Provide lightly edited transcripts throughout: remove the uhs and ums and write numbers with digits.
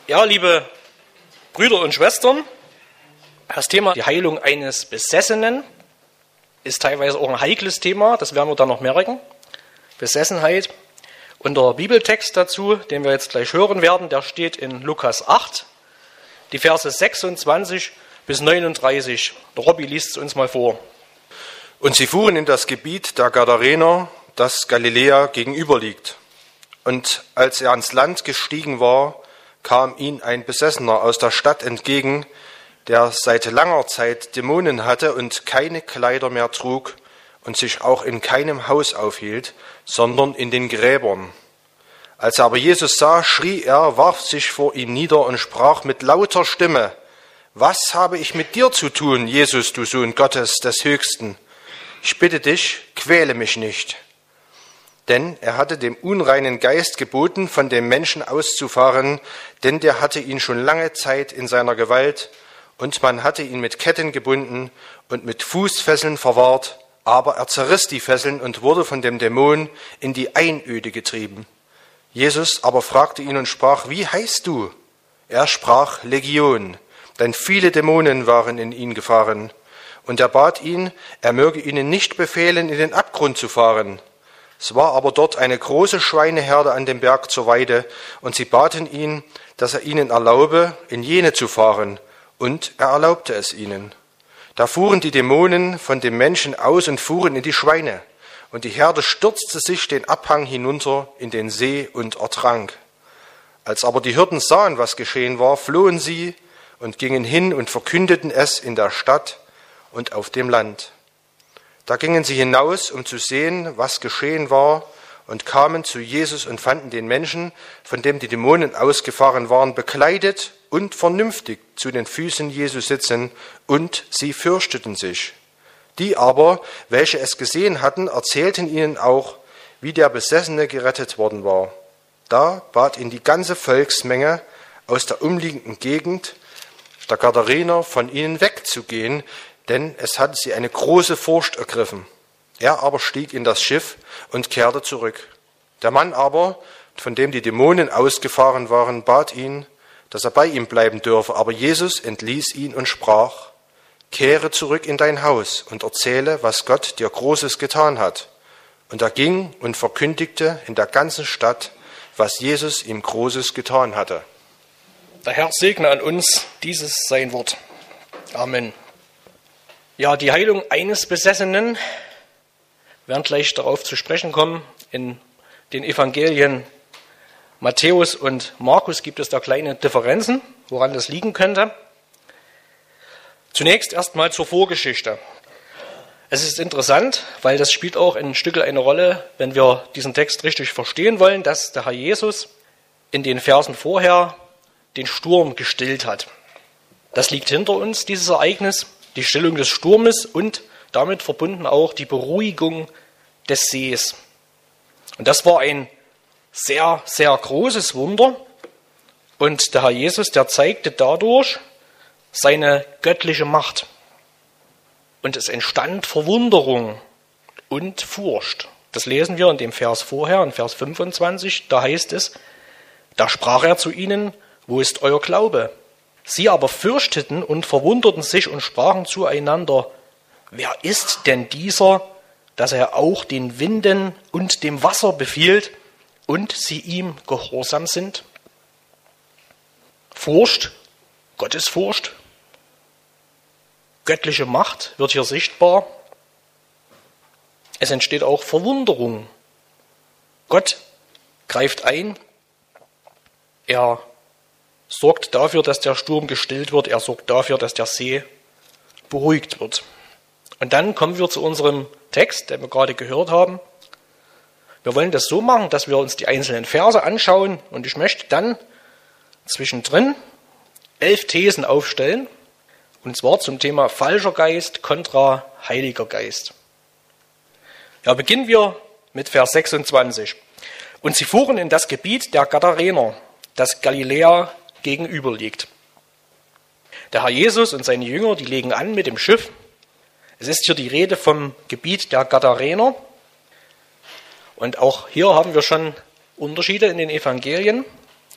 Ja, liebe Brüder und Schwestern, das Thema die Heilung eines Besessenen ist teilweise auch ein heikles Thema, das werden wir dann noch merken. Besessenheit. Und der Bibeltext dazu, den wir jetzt gleich hören werden, der steht in Lukas 8, die Verse 26 bis 39. Der Robby liest es uns mal vor. Und sie fuhren in das Gebiet der Gadarener, das Galiläa gegenüber liegt. Und als er ans Land gestiegen war, kam ihm ein Besessener aus der Stadt entgegen, der seit langer Zeit Dämonen hatte und keine Kleider mehr trug und sich auch in keinem Haus aufhielt, sondern in den Gräbern. Als er aber Jesus sah, schrie er, warf sich vor ihm nieder und sprach mit lauter Stimme: Was habe ich mit dir zu tun, Jesus, du Sohn Gottes des Höchsten? Ich bitte dich, quäle mich nicht. Denn er hatte dem unreinen Geist geboten, von dem Menschen auszufahren, denn der hatte ihn schon lange Zeit in seiner Gewalt, und man hatte ihn mit Ketten gebunden und mit Fußfesseln verwahrt, aber er zerriss die Fesseln und wurde von dem Dämon in die Einöde getrieben. Jesus aber fragte ihn und sprach: Wie heißt du? Er sprach: Legion, denn viele Dämonen waren in ihn gefahren. Und er bat ihn, er möge ihnen nicht befehlen, in den Abgrund zu fahren. Es war aber dort eine große Schweineherde an dem Berg zur Weide, und sie baten ihn, dass er ihnen erlaube, in jene zu fahren, und er erlaubte es ihnen. Da fuhren die Dämonen von dem Menschen aus und fuhren in die Schweine, und die Herde stürzte sich den Abhang hinunter in den See und ertrank. Als aber die Hirten sahen, was geschehen war, flohen sie und gingen hin und verkündeten es in der Stadt und auf dem Land. Da gingen sie hinaus, um zu sehen, was geschehen war, und kamen zu Jesus und fanden den Menschen, von dem die Dämonen ausgefahren waren, bekleidet und vernünftig zu den Füßen Jesu sitzen, und sie fürchteten sich. Die aber, welche es gesehen hatten, erzählten ihnen auch, wie der Besessene gerettet worden war. Da bat ihn die ganze Volksmenge aus der umliegenden Gegend, der Gadarener, von ihnen wegzugehen, denn es hatte sie eine große Furcht ergriffen. Er aber stieg in das Schiff und kehrte zurück. Der Mann aber, von dem die Dämonen ausgefahren waren, bat ihn, dass er bei ihm bleiben dürfe. Aber Jesus entließ ihn und sprach: Kehre zurück in dein Haus und erzähle, was Gott dir Großes getan hat. Und er ging und verkündigte in der ganzen Stadt, was Jesus ihm Großes getan hatte. Der Herr segne an uns dieses sein Wort. Amen. Ja, die Heilung eines Besessenen, wir werden gleich darauf zu sprechen kommen. In den Evangelien Matthäus und Markus gibt es da kleine Differenzen, woran das liegen könnte. Zunächst erstmal zur Vorgeschichte. Es ist interessant, weil das spielt auch ein Stück eine Rolle, wenn wir diesen Text richtig verstehen wollen, dass der Herr Jesus in den Versen vorher den Sturm gestillt hat. Das liegt hinter uns, dieses Ereignis, die Stillung des Sturmes und damit verbunden auch die Beruhigung des Sees. Und das war ein sehr, sehr großes Wunder. Und der Herr Jesus, der zeigte dadurch seine göttliche Macht. Und es entstand Verwunderung und Furcht. Das lesen wir in dem Vers vorher, in Vers 25. Da heißt es: Da sprach er zu ihnen: Wo ist euer Glaube? Sie aber fürchteten und verwunderten sich und sprachen zueinander: Wer ist denn dieser, dass er auch den Winden und dem Wasser befiehlt und sie ihm gehorsam sind? Furcht, Gottesfurcht, göttliche Macht wird hier sichtbar. Es entsteht auch Verwunderung. Gott greift ein, er sorgt dafür, dass der Sturm gestillt wird. Er sorgt dafür, dass der See beruhigt wird. Und dann kommen wir zu unserem Text, den wir gerade gehört haben. Wir wollen das so machen, dass wir uns die einzelnen Verse anschauen. Und ich möchte dann zwischendrin 11 Thesen aufstellen. Und zwar zum Thema falscher Geist kontra heiliger Geist. Ja, beginnen wir mit Vers 26. Und sie fuhren in das Gebiet der Gadarener, das Galiläa gegenüber liegt. Der Herr Jesus und seine Jünger, die legen an mit dem Schiff. Es ist hier die Rede vom Gebiet der Gadarener. Und auch hier haben wir schon Unterschiede in den Evangelien.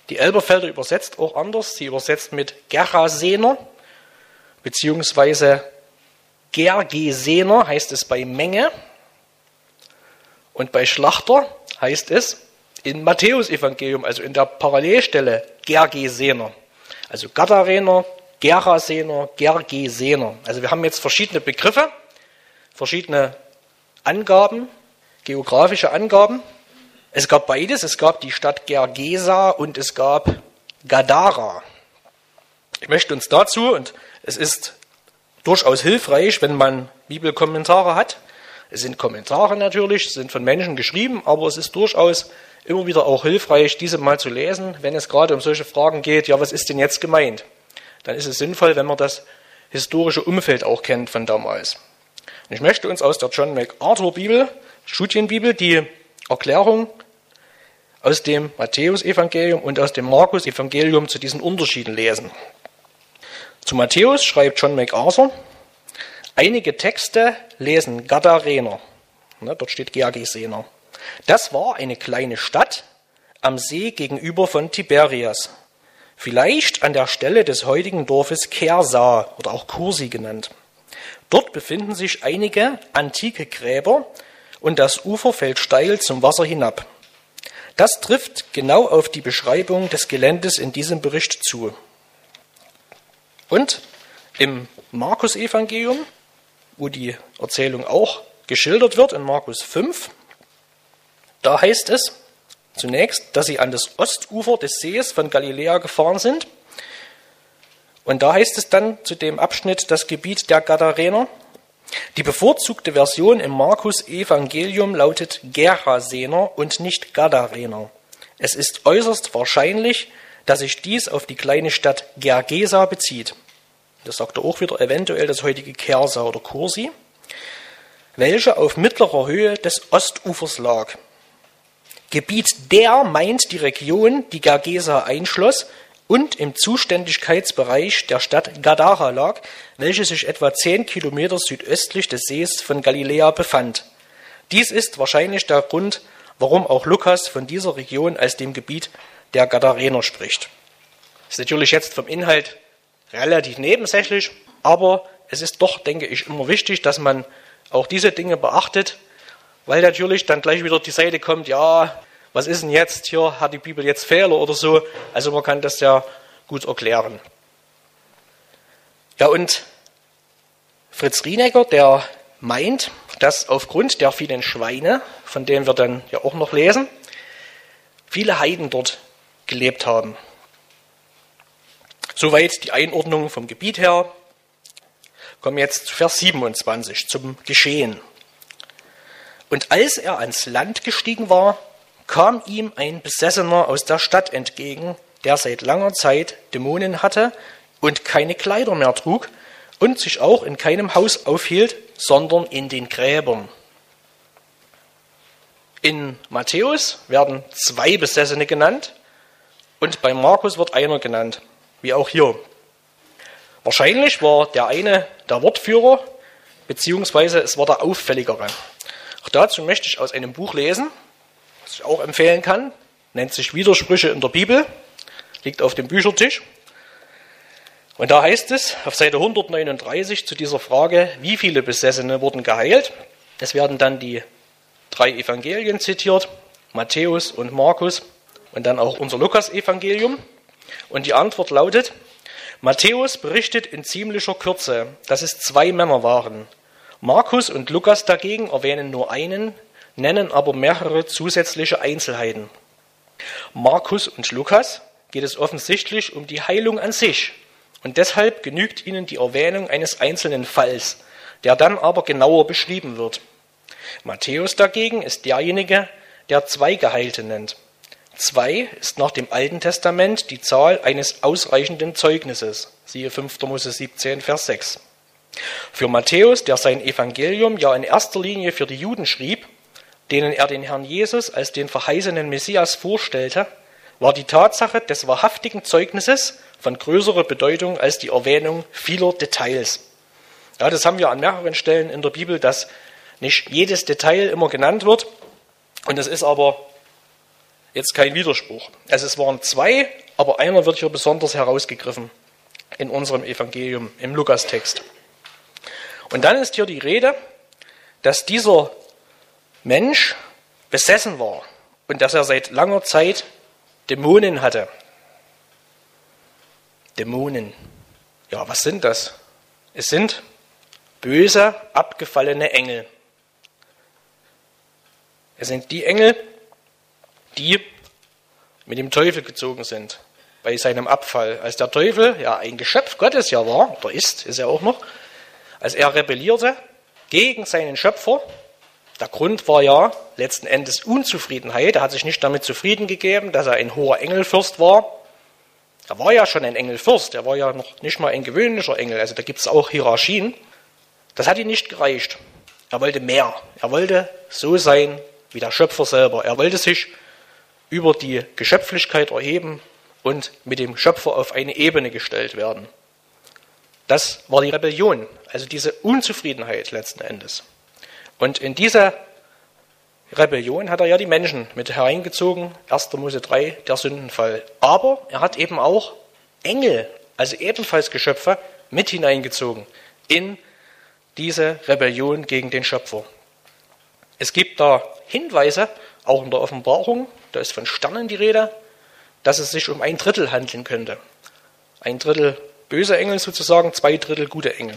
Die Elberfelder übersetzt auch anders. Sie übersetzt mit Gerasener, beziehungsweise Gergesener heißt es bei Menge. Und bei Schlachter heißt es im Matthäusevangelium, also in der Parallelstelle, Gergesener. Also Gadarener, Gerasener, Gergesener. Also wir haben jetzt verschiedene Begriffe, verschiedene Angaben, geografische Angaben. Es gab beides, es gab die Stadt Gergesa und es gab Gadara. Ich möchte uns dazu, und es ist durchaus hilfreich, wenn man Bibelkommentare hat, es sind Kommentare natürlich, es sind von Menschen geschrieben, aber es ist durchaus immer wieder auch hilfreich, diese mal zu lesen, wenn es gerade um solche Fragen geht, ja, was ist denn jetzt gemeint? Dann ist es sinnvoll, wenn man das historische Umfeld auch kennt von damals. Und ich möchte uns aus der John MacArthur Bibel, Studienbibel, die Erklärung aus dem Matthäusevangelium und aus dem Markus-Evangelium zu diesen Unterschieden lesen. Zu Matthäus schreibt John MacArthur: Einige Texte lesen Gadarener, dort steht Gergesener. Das war eine kleine Stadt am See gegenüber von Tiberias, vielleicht an der Stelle des heutigen Dorfes Kersa oder auch Kursi genannt. Dort befinden sich einige antike Gräber und das Ufer fällt steil zum Wasser hinab. Das trifft genau auf die Beschreibung des Geländes in diesem Bericht zu. Und im Markus-Evangelium, wo die Erzählung auch geschildert wird, in Markus 5, da heißt es zunächst, dass sie an das Ostufer des Sees von Galiläa gefahren sind. Und da heißt es dann zu dem Abschnitt das Gebiet der Gadarener. Die bevorzugte Version im Markus-Evangelium lautet Gerasener und nicht Gadarener. Es ist äußerst wahrscheinlich, dass sich dies auf die kleine Stadt Gergesa bezieht. Das sagt er auch wieder, eventuell das heutige Kersa oder Kursi, welche auf mittlerer Höhe des Ostufers lag. Gebiet der meint die Region, die Gergesa einschloss und im Zuständigkeitsbereich der Stadt Gadara lag, welche sich etwa 10 Kilometer südöstlich des Sees von Galiläa befand. Dies ist wahrscheinlich der Grund, warum auch Lukas von dieser Region als dem Gebiet der Gadarener spricht. Das ist natürlich jetzt vom Inhalt relativ nebensächlich, aber es ist doch, denke ich, immer wichtig, dass man auch diese Dinge beachtet, weil natürlich dann gleich wieder die Seite kommt, ja, was ist denn jetzt, hier hat die Bibel jetzt Fehler oder so, also man kann das ja gut erklären. Ja, und Fritz Rienecker, der meint, dass aufgrund der vielen Schweine, von denen wir dann ja auch noch lesen, viele Heiden dort gelebt haben. Soweit die Einordnung vom Gebiet her. Kommen jetzt zu Vers 27, zum Geschehen. Und als er ans Land gestiegen war, kam ihm ein Besessener aus der Stadt entgegen, der seit langer Zeit Dämonen hatte und keine Kleider mehr trug und sich auch in keinem Haus aufhielt, sondern in den Gräbern. In Matthäus werden 2 Besessene genannt und bei Markus wird einer genannt, wie auch hier. Wahrscheinlich war der eine der Wortführer, beziehungsweise es war der auffälligere. Auch dazu möchte ich aus einem Buch lesen, was ich auch empfehlen kann, nennt sich Widersprüche in der Bibel, liegt auf dem Büchertisch. Und da heißt es auf Seite 139 zu dieser Frage, wie viele Besessene wurden geheilt. Es werden dann die 3 Evangelien zitiert, Matthäus und Markus und dann auch unser Lukas-Evangelium. Und die Antwort lautet: Matthäus berichtet in ziemlicher Kürze, dass es 2 Männer waren. Markus und Lukas dagegen erwähnen nur einen, nennen aber mehrere zusätzliche Einzelheiten. Markus und Lukas geht es offensichtlich um die Heilung an sich und deshalb genügt ihnen die Erwähnung eines einzelnen Falls, der dann aber genauer beschrieben wird. Matthäus dagegen ist derjenige, der 2 Geheilte nennt. 2 ist nach dem Alten Testament die Zahl eines ausreichenden Zeugnisses, siehe 5. Mose 17, Vers 6. Für Matthäus, der sein Evangelium ja in erster Linie für die Juden schrieb, denen er den Herrn Jesus als den verheißenen Messias vorstellte, war die Tatsache des wahrhaftigen Zeugnisses von größerer Bedeutung als die Erwähnung vieler Details. Ja, das haben wir an mehreren Stellen in der Bibel, dass nicht jedes Detail immer genannt wird. Und es ist aber jetzt kein Widerspruch. Also es waren zwei, aber einer wird hier besonders herausgegriffen in unserem Evangelium, im Lukas-Text. Und dann ist hier die Rede, dass dieser Mensch besessen war und dass er seit langer Zeit Dämonen hatte. Dämonen. Ja, was sind das? Es sind böse, abgefallene Engel. Es sind die Engel, die mit dem Teufel gezogen sind bei seinem Abfall. Als der Teufel ja ein Geschöpf Gottes ja war, oder ist er auch noch, als er rebellierte gegen seinen Schöpfer, der Grund war ja letzten Endes Unzufriedenheit. Er hat sich nicht damit zufrieden gegeben, dass er ein hoher Engelfürst war. Er war ja schon ein Engelfürst, er war ja noch nicht mal ein gewöhnlicher Engel, also da gibt es auch Hierarchien. Das hat ihm nicht gereicht. Er wollte mehr. Er wollte so sein wie der Schöpfer selber. Er wollte sich über die Geschöpflichkeit erheben und mit dem Schöpfer auf eine Ebene gestellt werden. Das war die Rebellion, also diese Unzufriedenheit letzten Endes. Und in diese Rebellion hat er ja die Menschen mit hereingezogen, 1. Mose 3, der Sündenfall. Aber er hat eben auch Engel, also ebenfalls Geschöpfe, mit hineingezogen in diese Rebellion gegen den Schöpfer. Es gibt da Hinweise, auch in der Offenbarung, da ist von Sternen die Rede, dass es sich um 1/3 handeln könnte. 1/3 böse Engel sozusagen, 2/3 gute Engel.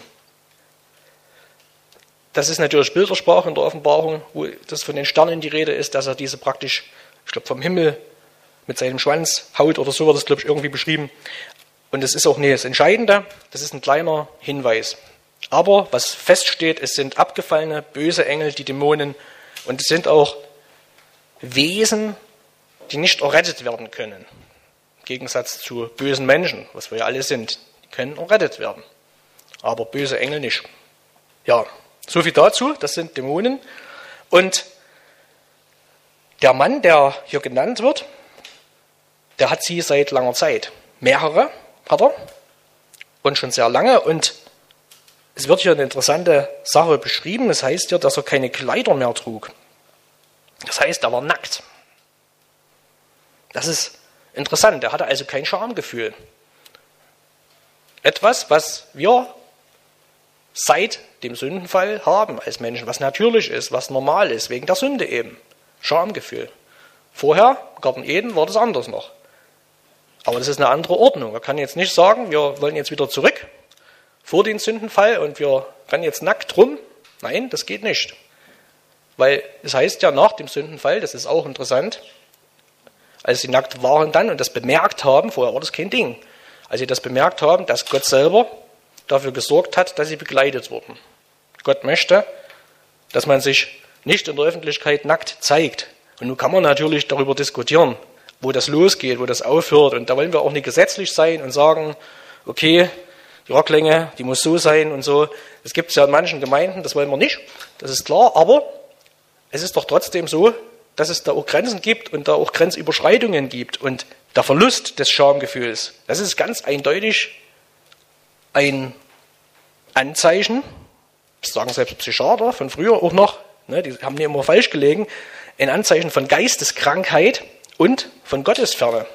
Das ist natürlich Bildersprache in der Offenbarung, wo das von den Sternen die Rede ist, dass er diese praktisch, ich glaube, vom Himmel mit seinem Schwanz haut oder so wird das, glaube ich, irgendwie beschrieben. Und das ist auch nicht das Entscheidende, das ist ein kleiner Hinweis. Aber was feststeht, es sind abgefallene, böse Engel, die Dämonen, und es sind auch Wesen, die nicht errettet werden können. Im Gegensatz zu bösen Menschen, was wir ja alle sind, die können errettet werden. Aber böse Engel nicht. Ja, so viel dazu, das sind Dämonen. Und der Mann, der hier genannt wird, der hat sie seit langer Zeit. Mehrere hat er und schon sehr lange. Und es wird hier eine interessante Sache beschrieben. Es heißt hier, dass er keine Kleider mehr trug. Das heißt, er war nackt. Das ist interessant. Er hatte also kein Schamgefühl. Etwas, was wir seit dem Sündenfall haben als Menschen, was natürlich ist, was normal ist, wegen der Sünde eben. Schamgefühl. Vorher, im Garten Eden, war das anders noch. Aber das ist eine andere Ordnung. Man kann jetzt nicht sagen, wir wollen jetzt wieder zurück vor den Sündenfall und wir rennen jetzt nackt rum. Nein, das geht nicht. Weil es heißt ja nach dem Sündenfall, das ist auch interessant, als sie nackt waren dann und das bemerkt haben, vorher war das kein Ding, als sie das bemerkt haben, dass Gott selber dafür gesorgt hat, dass sie begleitet wurden. Gott möchte, dass man sich nicht in der Öffentlichkeit nackt zeigt. Und nun kann man natürlich darüber diskutieren, wo das losgeht, wo das aufhört. Und da wollen wir auch nicht gesetzlich sein und sagen, okay, die Rocklänge, die muss so sein und so. Das gibt es ja in manchen Gemeinden, das wollen wir nicht, das ist klar. Aber es ist doch trotzdem so, dass es da auch Grenzen gibt und da auch Grenzüberschreitungen gibt. Und der Verlust des Schamgefühls, das ist ganz eindeutig ein Anzeichen, das sagen selbst Psychiater von früher auch noch, ne, die haben nicht immer falsch gelegen, ein Anzeichen von Geisteskrankheit und von Gottesferne.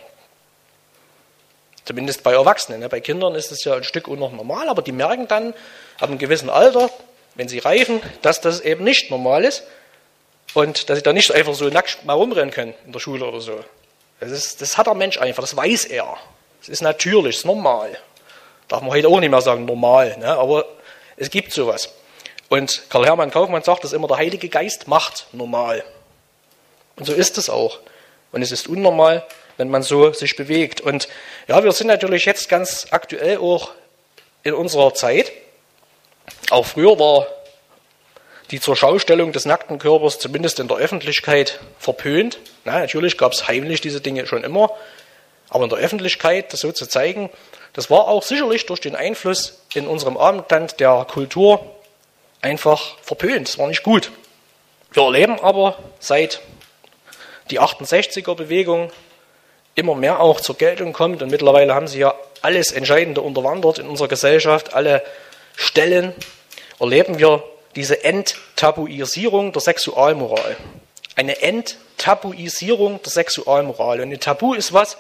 Zumindest bei Erwachsenen. Ne. Bei Kindern ist es ja ein Stück noch normal, aber die merken dann ab einem gewissen Alter, wenn sie reifen, dass das eben nicht normal ist und dass sie da nicht einfach so nackt mal rumrennen können in der Schule oder so. Das hat der Mensch einfach, das weiß er. Das ist natürlich, das ist normal. Darf man heute auch nicht mehr sagen, normal, ne? Aber es gibt sowas. Und Karl-Hermann Kaufmann sagt das immer, der Heilige Geist macht normal. Und so ist es auch. Und es ist unnormal, wenn man so sich bewegt. Und ja, wir sind natürlich jetzt ganz aktuell auch in unserer Zeit. Auch früher war die Zurschaustellung des nackten Körpers zumindest in der Öffentlichkeit verpönt. Na, natürlich gab es heimlich diese Dinge schon immer. Aber in der Öffentlichkeit das so zu zeigen, das war auch sicherlich durch den Einfluss in unserem Abendland der Kultur einfach verpönt. Das war nicht gut. Wir erleben aber seit die 68er-Bewegung immer mehr auch zur Geltung kommt und mittlerweile haben sie ja alles Entscheidende unterwandert in unserer Gesellschaft, alle Stellen, erleben wir diese Enttabuisierung der Sexualmoral. eine Enttabuisierung der Sexualmoral. Und ein Tabu ist was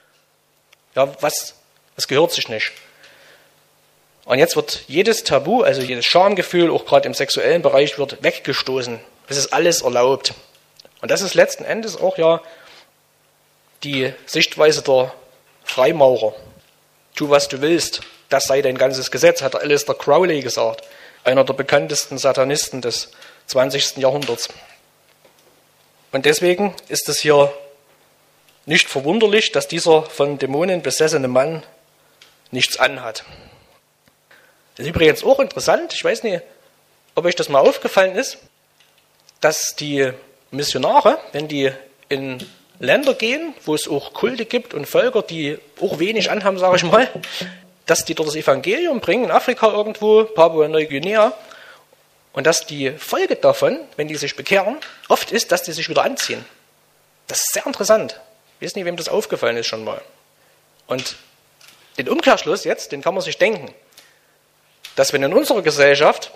gehört sich nicht. Und jetzt wird jedes Tabu, also jedes Schamgefühl, auch gerade im sexuellen Bereich, wird weggestoßen. Es ist alles erlaubt. Und das ist letzten Endes auch ja die Sichtweise der Freimaurer. Tu, was du willst, das sei dein ganzes Gesetz, hat Aleister Crowley gesagt, einer der bekanntesten Satanisten des 20. Jahrhunderts. Und deswegen ist es hier nicht verwunderlich, dass dieser von Dämonen besessene Mann nichts anhat. Das ist übrigens auch interessant, ich weiß nicht, ob euch das mal aufgefallen ist, dass die Missionare, wenn die in Länder gehen, wo es auch Kulte gibt und Völker, die auch wenig anhaben, sage ich mal, dass die dort das Evangelium bringen, in Afrika irgendwo, Papua-Neuguinea, und dass die Folge davon, wenn die sich bekehren, oft ist, dass die sich wieder anziehen. Das ist sehr interessant. Ich weiß nicht, wem das aufgefallen ist schon mal. Und den Umkehrschluss jetzt, den kann man sich denken, dass wenn in unserer Gesellschaft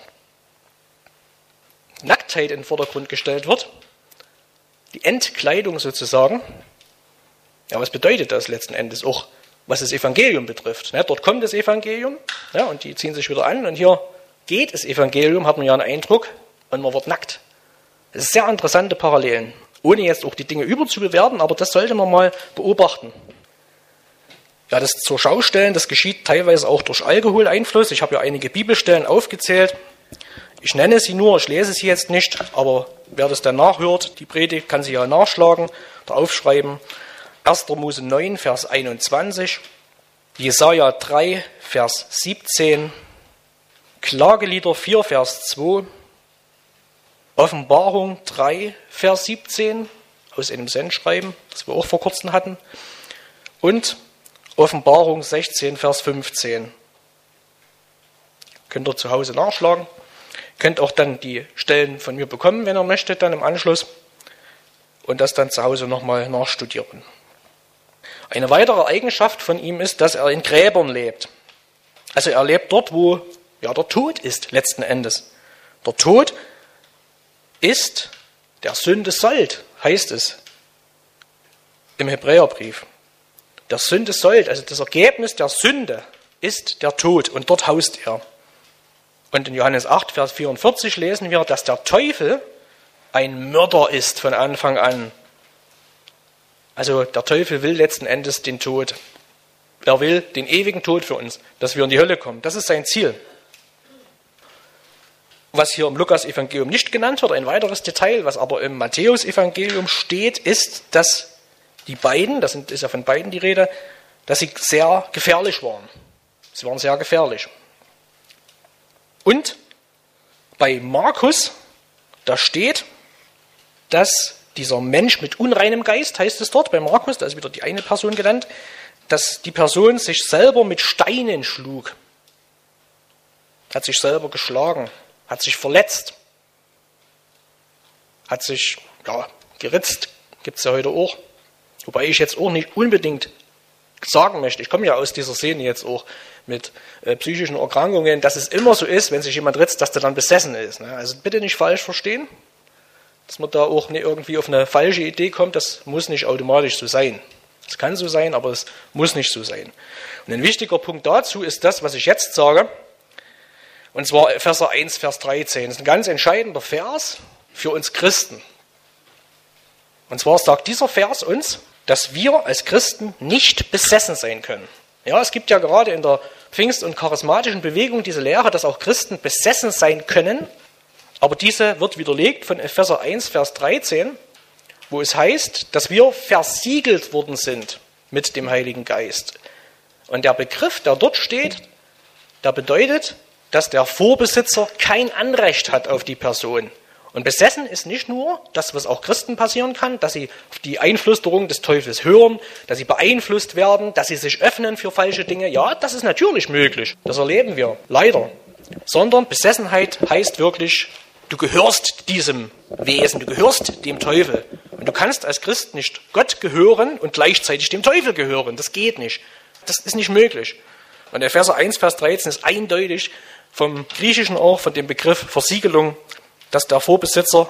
Nacktheit in den Vordergrund gestellt wird, die Entkleidung sozusagen, ja, was bedeutet das letzten Endes auch, was das Evangelium betrifft? Ja, dort kommt das Evangelium, ja, und die ziehen sich wieder an, und hier geht das Evangelium, hat man ja einen Eindruck, und man wird nackt. Das sind sehr interessante Parallelen, ohne jetzt auch die Dinge überzubewerten, aber das sollte man mal beobachten. Ja, das zur Schau stellen, das geschieht teilweise auch durch Alkoholeinfluss. Ich habe ja einige Bibelstellen aufgezählt. Ich nenne sie nur, ich lese sie jetzt nicht, aber wer das dann nachhört, die Predigt kann sie ja nachschlagen oder aufschreiben. 1. Mose 9, Vers 21, Jesaja 3, Vers 17, Klagelieder 4, Vers 2, Offenbarung 3, Vers 17, aus einem Sendschreiben, das wir auch vor kurzem hatten, und Offenbarung 16, Vers 15. Könnt ihr zu Hause nachschlagen. Könnt auch dann die Stellen von mir bekommen, wenn ihr möchtet, dann im Anschluss. Und das dann zu Hause nochmal nachstudieren. Eine weitere Eigenschaft von ihm ist, dass er in Gräbern lebt. Also er lebt dort, wo ja der Tod ist, letzten Endes. Der Tod ist der Sünde Sold, heißt es im Hebräerbrief. Der Sünde Sold, also das Ergebnis der Sünde, ist der Tod, und dort haust er. Und in Johannes 8, Vers 44 lesen wir, dass der Teufel ein Mörder ist von Anfang an. Also der Teufel will letzten Endes den Tod. Er will den ewigen Tod für uns, dass wir in die Hölle kommen. Das ist sein Ziel. Was hier im Lukas-Evangelium nicht genannt wird, ein weiteres Detail, was aber im Matthäus-Evangelium steht, ist, dass die beiden, ist ja von beiden die Rede, dass sie sehr gefährlich waren. Sie waren sehr gefährlich. Und bei Markus, da steht, dass dieser Mensch mit unreinem Geist, heißt es dort bei Markus, da ist wieder die eine Person genannt, dass die Person sich selber mit Steinen schlug. Hat sich selber geschlagen, hat sich verletzt, hat sich geritzt, gibt es ja heute auch. Wobei ich jetzt auch nicht unbedingt sagen möchte, ich komme ja aus dieser Szene jetzt auch mit psychischen Erkrankungen, dass es immer so ist, wenn sich jemand ritzt, dass der dann besessen ist. Ne? Also bitte nicht falsch verstehen, dass man da auch nicht irgendwie auf eine falsche Idee kommt, das muss nicht automatisch so sein. Es kann so sein, aber es muss nicht so sein. Und ein wichtiger Punkt dazu ist das, was ich jetzt sage, und zwar Epheser 1, Vers 13. Das ist ein ganz entscheidender Vers für uns Christen. Und zwar sagt dieser Vers uns, dass wir als Christen nicht besessen sein können. Ja, es gibt ja gerade in der Pfingst- und charismatischen Bewegung diese Lehre, dass auch Christen besessen sein können, aber diese wird widerlegt von Epheser 1, Vers 13, wo es heißt, dass wir versiegelt worden sind mit dem Heiligen Geist. Und der Begriff, der dort steht, der bedeutet, dass der Vorbesitzer kein Anrecht hat auf die Person. Und besessen ist nicht nur das, was auch Christen passieren kann, dass sie auf die Einflüsterung des Teufels hören, dass sie beeinflusst werden, dass sie sich öffnen für falsche Dinge. Ja, das ist natürlich möglich. Das erleben wir, leider. Sondern Besessenheit heißt wirklich, du gehörst diesem Wesen, du gehörst dem Teufel. Und du kannst als Christ nicht Gott gehören und gleichzeitig dem Teufel gehören. Das geht nicht. Das ist nicht möglich. Und Epheser 1, Vers 13 ist eindeutig vom Griechischen auch, von dem Begriff Versiegelung, dass der Vorbesitzer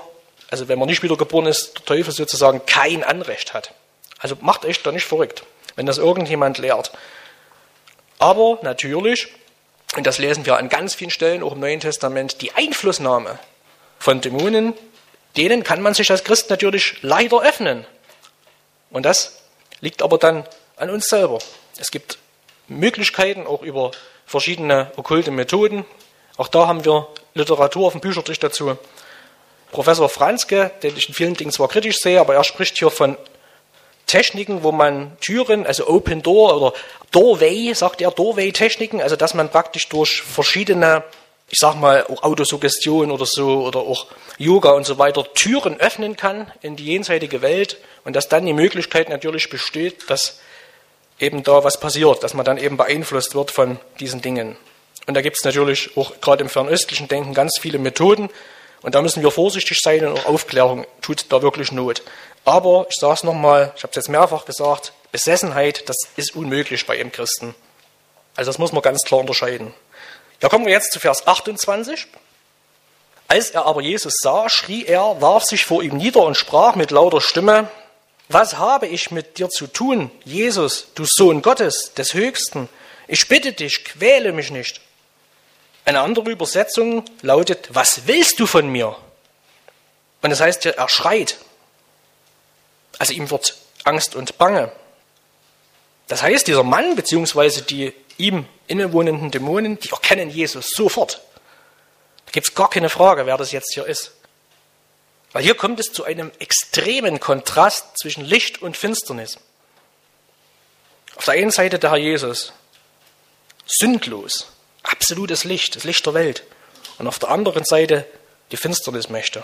also wenn man nicht wiedergeboren ist, der Teufel sozusagen kein Anrecht hat. Also macht euch da nicht verrückt, wenn das irgendjemand lehrt. Aber natürlich, und das lesen wir an ganz vielen Stellen, auch im Neuen Testament, die Einflussnahme von Dämonen, denen kann man sich als Christ natürlich leider öffnen. Und das liegt aber dann an uns selber. Es gibt Möglichkeiten, auch über verschiedene okkulte Methoden. Auch da haben wir Literatur auf dem Büchertisch dazu. Professor Franzke, den ich in vielen Dingen zwar kritisch sehe, aber er spricht hier von Techniken, wo man Türen, also Open Door oder Doorway, sagt er, Doorway-Techniken, also dass man praktisch durch verschiedene, ich sag mal, auch Autosuggestion oder so, oder auch Yoga und so weiter, Türen öffnen kann in die jenseitige Welt und dass dann die Möglichkeit natürlich besteht, dass eben da was passiert, dass man dann eben beeinflusst wird von diesen Dingen. Und da gibt es natürlich auch gerade im fernöstlichen Denken ganz viele Methoden und da müssen wir vorsichtig sein und auch Aufklärung tut da wirklich Not. Aber, ich sage es nochmal, ich habe es jetzt mehrfach gesagt, Besessenheit, das ist unmöglich bei einem Christen. Also das muss man ganz klar unterscheiden. Da kommen wir jetzt zu Vers 28. Als er aber Jesus sah, schrie er, warf sich vor ihm nieder und sprach mit lauter Stimme, was habe ich mit dir zu tun, Jesus, du Sohn Gottes, des Höchsten? Ich bitte dich, quäle mich nicht. Eine andere Übersetzung lautet, was willst du von mir? Und das heißt, er schreit. Also ihm wird Angst und Bange. Das heißt, dieser Mann bzw. die ihm innewohnenden Dämonen, die erkennen Jesus sofort. Da gibt es gar keine Frage, wer das jetzt hier ist. Weil hier kommt es zu einem extremen Kontrast zwischen Licht und Finsternis. Auf der einen Seite der Herr Jesus, sündlos, absolutes Licht, das Licht der Welt. Und auf der anderen Seite die Finsternismächte.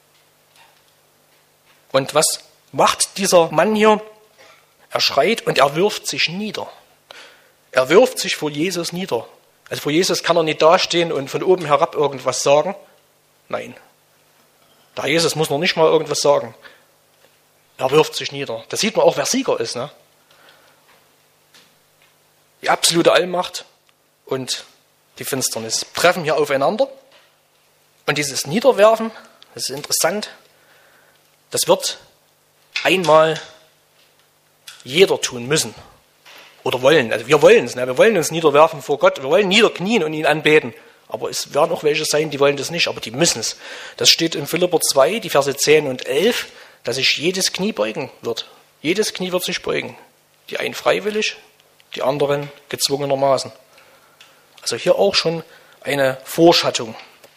Und was macht dieser Mann hier? Er schreit und er wirft sich nieder. Er wirft sich vor Jesus nieder. Also vor Jesus kann er nicht dastehen und von oben herab irgendwas sagen. Nein. Der Jesus muss noch nicht mal irgendwas sagen. Er wirft sich nieder. Da sieht man auch, wer Sieger ist. Ne? Die absolute Allmacht und die Finsternis treffen hier aufeinander. Und dieses Niederwerfen, das ist interessant, das wird einmal jeder tun müssen oder wollen. Also wir wollen es, ne? Wir wollen uns niederwerfen vor Gott, wir wollen niederknien und ihn anbeten. Aber es werden auch welche sein, die wollen das nicht, aber die müssen es. Das steht in Philipper 2, die Verse 10 und 11, dass sich jedes Knie beugen wird. Jedes Knie wird sich beugen. Die einen freiwillig, die anderen gezwungenermaßen. Also hier auch schon eine Vorschattung.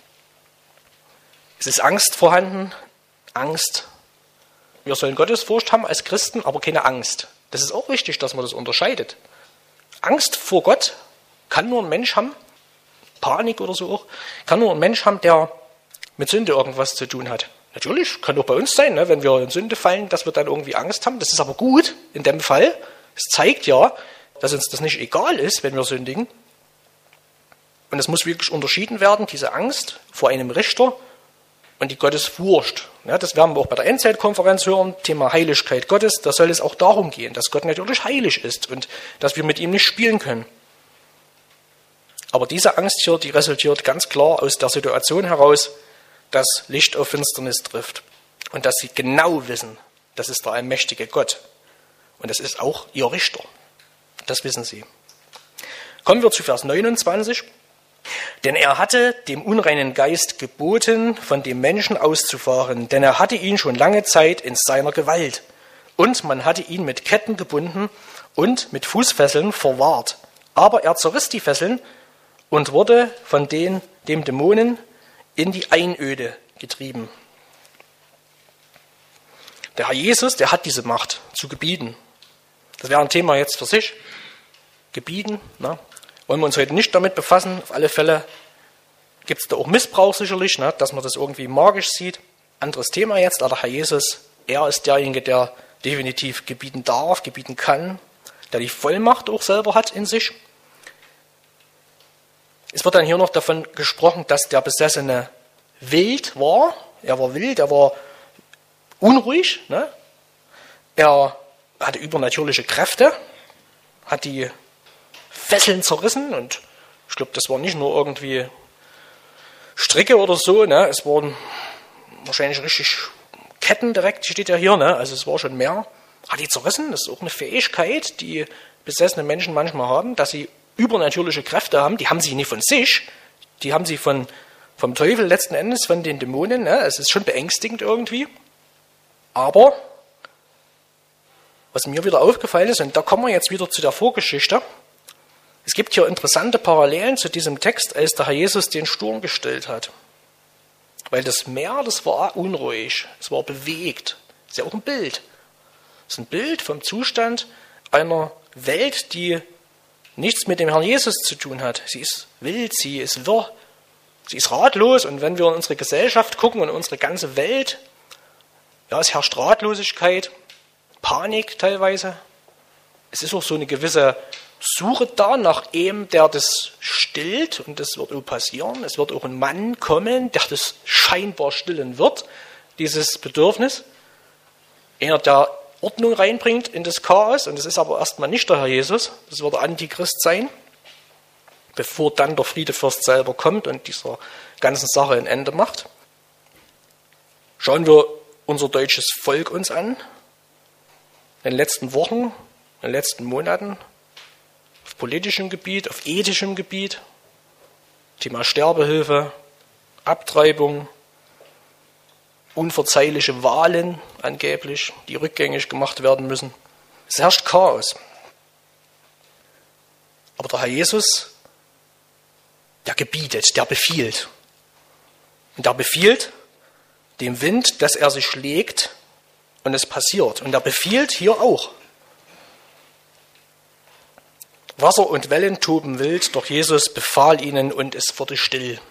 Es ist Angst vorhanden, Angst. Wir sollen Gottesfurcht haben als Christen, aber keine Angst. Das ist auch wichtig, dass man das unterscheidet. Angst vor Gott kann nur ein Mensch haben, Panik oder so auch, kann nur ein Mensch haben, der mit Sünde irgendwas zu tun hat. Natürlich, kann auch bei uns sein, ne, wenn wir in Sünde fallen, dass wir dann irgendwie Angst haben. Das ist aber gut in dem Fall. Es zeigt ja, dass uns das nicht egal ist, wenn wir sündigen. Und es muss wirklich unterschieden werden, diese Angst vor einem Richter und die Gottesfurcht. Ja, das werden wir auch bei der Endzeitkonferenz hören, Thema Heiligkeit Gottes. Da soll es auch darum gehen, dass Gott natürlich heilig ist und dass wir mit ihm nicht spielen können. Aber diese Angst hier, die resultiert ganz klar aus der Situation heraus, dass Licht auf Finsternis trifft. Und dass sie genau wissen, das ist der allmächtige Gott. Und das ist auch ihr Richter. Das wissen sie. Kommen wir zu Vers 29. Denn er hatte dem unreinen Geist geboten, von dem Menschen auszufahren, denn er hatte ihn schon lange Zeit in seiner Gewalt. Und man hatte ihn mit Ketten gebunden und mit Fußfesseln verwahrt. Aber er zerriss die Fesseln und wurde von dem Dämonen in die Einöde getrieben. Der Herr Jesus, der hat diese Macht zu gebieten. Das wäre ein Thema jetzt für sich. Gebieten, ne? Wollen wir uns heute nicht damit befassen. Auf alle Fälle gibt es da auch Missbrauch sicherlich, ne? Dass man das irgendwie magisch sieht. Anderes Thema jetzt, aber der Herr Jesus, er ist derjenige, der definitiv gebieten darf, gebieten kann, der die Vollmacht auch selber hat in sich. Es wird dann hier noch davon gesprochen, dass der Besessene wild war. Er war wild, er war unruhig. Ne? Er hatte übernatürliche Kräfte, hat die Fesseln zerrissen. Und ich glaube, das war nicht nur irgendwie Stricke oder so. Ne? Es waren wahrscheinlich richtig Ketten direkt, steht ja hier, ne? Also es war schon mehr. Hat die zerrissen? Das ist auch eine Fähigkeit, die besessene Menschen manchmal haben, dass sie übernatürliche Kräfte haben. Die haben sie nicht von sich, die haben sie vom Teufel letzten Endes, von den Dämonen. Ne? Es ist schon beängstigend irgendwie. Aber was mir wieder aufgefallen ist, und da kommen wir jetzt wieder zu der Vorgeschichte, es gibt hier interessante Parallelen zu diesem Text, als der Herr Jesus den Sturm gestillt hat. Weil das Meer, das war unruhig, es war bewegt. Das ist ja auch ein Bild. Das ist ein Bild vom Zustand einer Welt, die nichts mit dem Herrn Jesus zu tun hat. Sie ist wild, sie ist wirr, sie ist ratlos. Und wenn wir in unsere Gesellschaft gucken und unsere ganze Welt, ja, es herrscht Ratlosigkeit, Panik teilweise. Es ist auch so eine gewisse Suche da nach einem, der das stillt. Und das wird auch passieren. Es wird auch ein Mann kommen, der das scheinbar stillen wird, dieses Bedürfnis. Einer, der Ordnung reinbringt in das Chaos. Und das ist aber erstmal nicht der Herr Jesus. Das wird der Antichrist sein, bevor dann der Friedefürst selber kommt und dieser ganzen Sache ein Ende macht. Schauen wir unser deutsches Volk uns an. In den letzten Wochen, in den letzten Monaten, auf politischem Gebiet, auf ethischem Gebiet, Thema Sterbehilfe, Abtreibung, unverzeihliche Wahlen angeblich, die rückgängig gemacht werden müssen. Es herrscht Chaos. Aber der Herr Jesus, der gebietet, der befiehlt. Und der befiehlt dem Wind, dass er sich legt und es passiert. Und er befiehlt hier auch. Wasser und Wellen toben wild, doch Jesus befahl ihnen und es wurde still.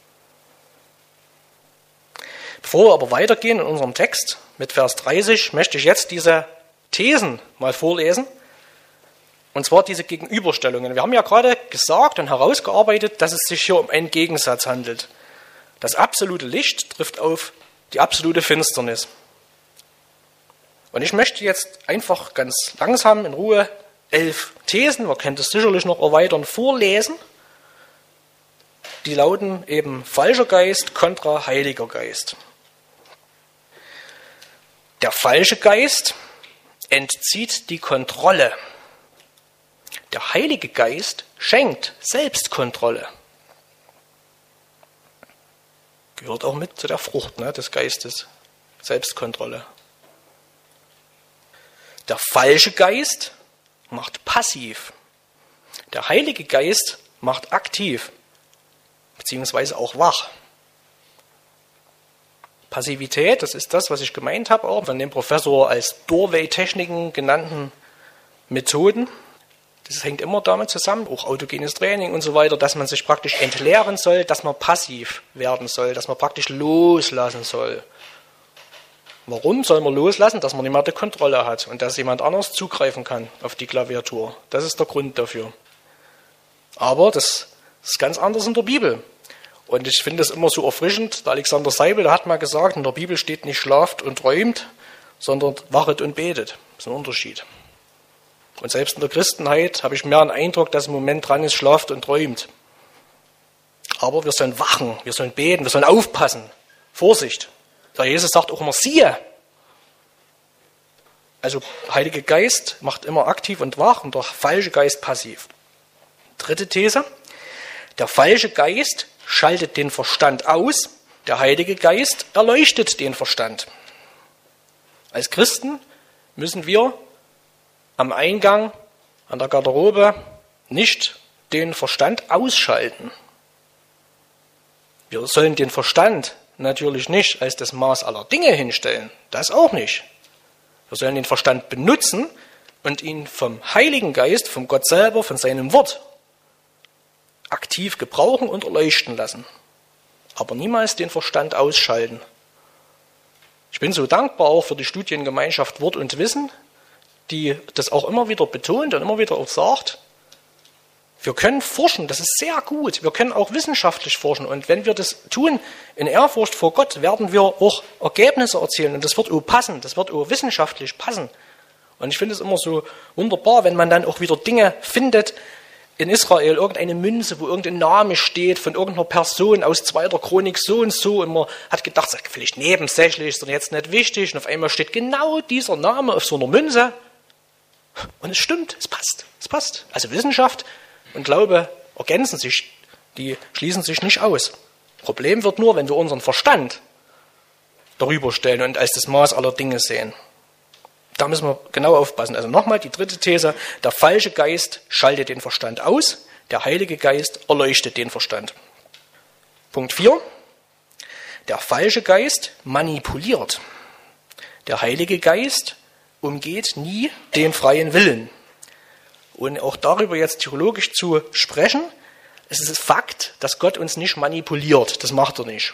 Bevor wir aber weitergehen in unserem Text mit Vers 30, möchte ich jetzt diese Thesen mal vorlesen. Und zwar diese Gegenüberstellungen. Wir haben ja gerade gesagt und herausgearbeitet, dass es sich hier um einen Gegensatz handelt. Das absolute Licht trifft auf die absolute Finsternis. Und ich möchte jetzt einfach ganz langsam in Ruhe 11 Thesen, man könnte es sicherlich noch erweitern, vorlesen. Die lauten eben falscher Geist kontra heiliger Geist. Der falsche Geist entzieht die Kontrolle. Der Heilige Geist schenkt Selbstkontrolle. Gehört auch mit zu der Frucht des Geistes, Selbstkontrolle. Der falsche Geist macht passiv. Der Heilige Geist macht aktiv, beziehungsweise auch wach. Passivität, das ist das, was ich gemeint habe, auch von dem Professor als Doorway-Techniken genannten Methoden. Das hängt immer damit zusammen, auch autogenes Training und so weiter, dass man sich praktisch entleeren soll, dass man passiv werden soll, dass man praktisch loslassen soll. Warum soll man loslassen? Dass man nicht mehr die Kontrolle hat und dass jemand anders zugreifen kann auf die Klaviatur. Das ist der Grund dafür. Aber das ist ganz anders in der Bibel. Und ich finde es immer so erfrischend. Der Alexander Seibel, der hat mal gesagt, in der Bibel steht nicht schlaft und träumt, sondern wachet und betet. Das ist ein Unterschied. Und selbst in der Christenheit habe ich mehr einen Eindruck, dass im Moment dran ist, schlaft und träumt. Aber wir sollen wachen, wir sollen beten, wir sollen aufpassen. Vorsicht. Der Jesus sagt auch immer, siehe. Also Heilige Geist macht immer aktiv und wach und der falsche Geist passiv. Dritte These. Der falsche Geist schaltet den Verstand aus, der Heilige Geist erleuchtet den Verstand. Als Christen müssen wir am Eingang, an der Garderobe nicht den Verstand ausschalten. Wir sollen den Verstand natürlich nicht als das Maß aller Dinge hinstellen, das auch nicht. Wir sollen den Verstand benutzen und ihn vom Heiligen Geist, vom Gott selber, von seinem Wort aktiv gebrauchen und erleuchten lassen. Aber niemals den Verstand ausschalten. Ich bin so dankbar auch für die Studiengemeinschaft Wort und Wissen, die das auch immer wieder betont und immer wieder auch sagt, wir können forschen, das ist sehr gut. Wir können auch wissenschaftlich forschen. Und wenn wir das tun, in Ehrfurcht vor Gott, werden wir auch Ergebnisse erzielen. Und das wird auch passen, das wird auch wissenschaftlich passen. Und ich finde es immer so wunderbar, wenn man dann auch wieder Dinge findet, in Israel irgendeine Münze, wo irgendein Name steht von irgendeiner Person aus 2. Chronik so und so, und man hat gedacht, das ist vielleicht nebensächlich, ist doch jetzt nicht wichtig, und auf einmal steht genau dieser Name auf so einer Münze, und es stimmt, es passt. Also Wissenschaft und Glaube ergänzen sich, die schließen sich nicht aus. Problem wird nur, wenn wir unseren Verstand darüber stellen und als das Maß aller Dinge sehen. Da müssen wir genau aufpassen. Also nochmal die dritte These, der falsche Geist schaltet den Verstand aus, der Heilige Geist erleuchtet den Verstand. Punkt 4, der falsche Geist manipuliert. Der Heilige Geist umgeht nie den freien Willen. Und auch darüber jetzt theologisch zu sprechen, es ist Fakt, dass Gott uns nicht manipuliert. Das macht er nicht.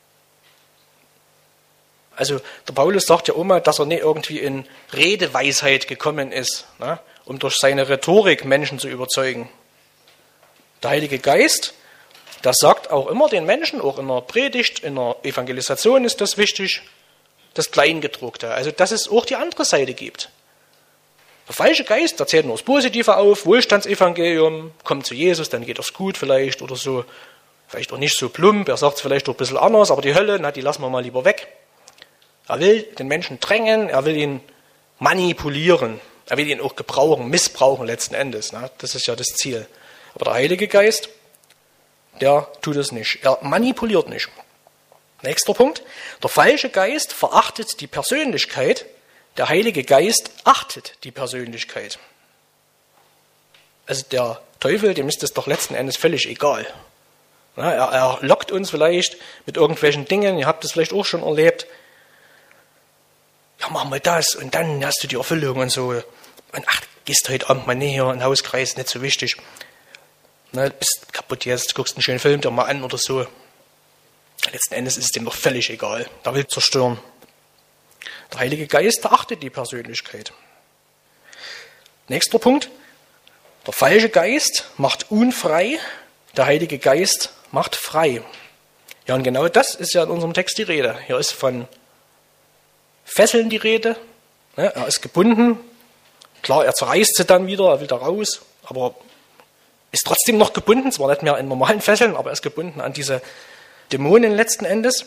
Also der Paulus sagt ja immer, dass er nicht irgendwie in Redeweisheit gekommen ist, ne, um durch seine Rhetorik Menschen zu überzeugen. Der Heilige Geist, der sagt auch immer den Menschen, auch in der Predigt, in der Evangelisation ist das wichtig, das Kleingedruckte. Also dass es auch die andere Seite gibt. Der falsche Geist erzählt nur das Positive auf, Wohlstandsevangelium, kommt zu Jesus, dann geht es gut vielleicht oder so. Vielleicht auch nicht so plump, er sagt es vielleicht auch ein bisschen anders, aber die Hölle, na, die lassen wir mal lieber weg. Er will den Menschen drängen, er will ihn manipulieren, er will ihn auch gebrauchen, missbrauchen letzten Endes. Ne? Das ist ja das Ziel. Aber der Heilige Geist, der tut es nicht. Er manipuliert nicht. Nächster Punkt. Der falsche Geist verachtet die Persönlichkeit, der Heilige Geist achtet die Persönlichkeit. Also der Teufel, dem ist das doch letzten Endes völlig egal. Ja, er lockt uns vielleicht mit irgendwelchen Dingen, ihr habt das vielleicht auch schon erlebt. Ja, machen wir das und dann hast du die Erfüllung und so. Und ach, gehst heute Abend mal näher in den Hauskreis, nicht so wichtig. Na, bist kaputt jetzt, guckst einen schönen Film dir mal an oder so. Letzten Endes ist es dem doch völlig egal. Der will zerstören. Der Heilige Geist achtet die Persönlichkeit. Nächster Punkt. Der falsche Geist macht unfrei, der Heilige Geist macht frei. Ja, und genau das ist ja in unserem Text die Rede. Hier ist von Fesseln die Rede. Er ist gebunden. Klar, er zerreißt sie dann wieder, er will da raus, aber ist trotzdem noch gebunden, zwar nicht mehr in normalen Fesseln, aber er ist gebunden an diese Dämonen letzten Endes.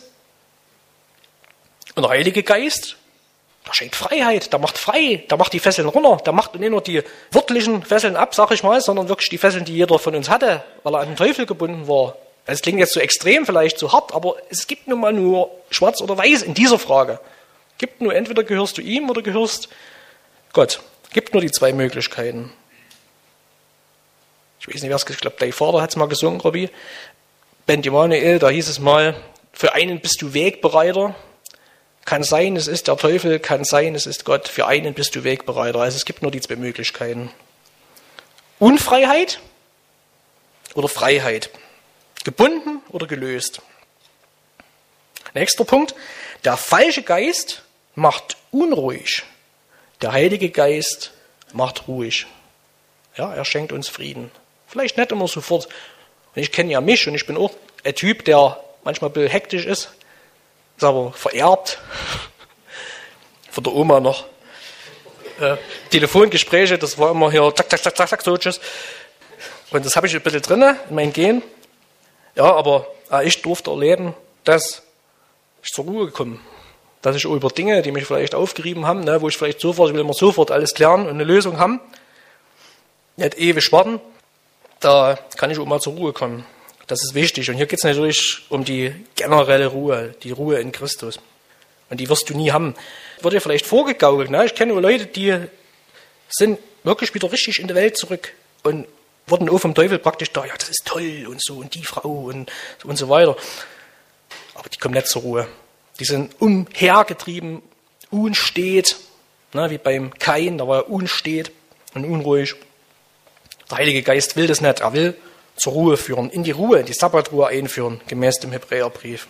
Und der Heilige Geist, der schenkt Freiheit, der macht frei, der macht die Fesseln runter, der macht nicht nur die wörtlichen Fesseln ab, sag ich mal, sondern wirklich die Fesseln, die jeder von uns hatte, weil er an den Teufel gebunden war. Das klingt jetzt so extrem, vielleicht so hart, aber es gibt nun mal nur schwarz oder weiß in dieser Frage. Es gibt nur, entweder gehörst du ihm oder gehörst Gott. Es gibt nur die zwei Möglichkeiten. Ich weiß nicht, wer es, ich glaube, dein Vater hat es mal gesungen, Robby. Ben Emanuel, da hieß es mal, für einen bist du Wegbereiter. Kann sein, es ist der Teufel, kann sein, es ist Gott. Für einen bist du Wegbereiter. Also es gibt nur die zwei Möglichkeiten. Unfreiheit oder Freiheit. Gebunden oder gelöst. Nächster Punkt. Der falsche Geist macht unruhig. Der Heilige Geist macht ruhig. Ja, er schenkt uns Frieden. Vielleicht nicht immer sofort. Und ich kenne ja mich und ich bin auch ein Typ, der manchmal ein bisschen hektisch ist. Ist aber vererbt. Von der Oma noch. Telefongespräche, das war immer hier zack, zack, zack, zack, zack, so tschüss. Und das habe ich ein bisschen drin in meinem Gehen. Ja, aber ich durfte erleben, dass ich zur Ruhe gekommen bin. Dass ich über Dinge, die mich vielleicht aufgerieben haben, wo ich vielleicht ich will immer sofort alles klären und eine Lösung haben, nicht ewig warten, da kann ich auch mal zur Ruhe kommen. Das ist wichtig. Und hier geht es natürlich um die generelle Ruhe, die Ruhe in Christus. Und die wirst du nie haben. Wird dir vielleicht vorgegaukelt. Ne? Ich kenne Leute, die sind wirklich wieder richtig in die Welt zurück und wurden auch vom Teufel praktisch da, ja, das ist toll und so und die Frau und so weiter. Aber die kommen nicht zur Ruhe. Die sind umhergetrieben, unstet, wie beim Kain, da war er unstet und unruhig. Der Heilige Geist will das nicht, er will zur Ruhe führen, in die Ruhe, in die Sabbatruhe einführen, gemäß dem Hebräerbrief.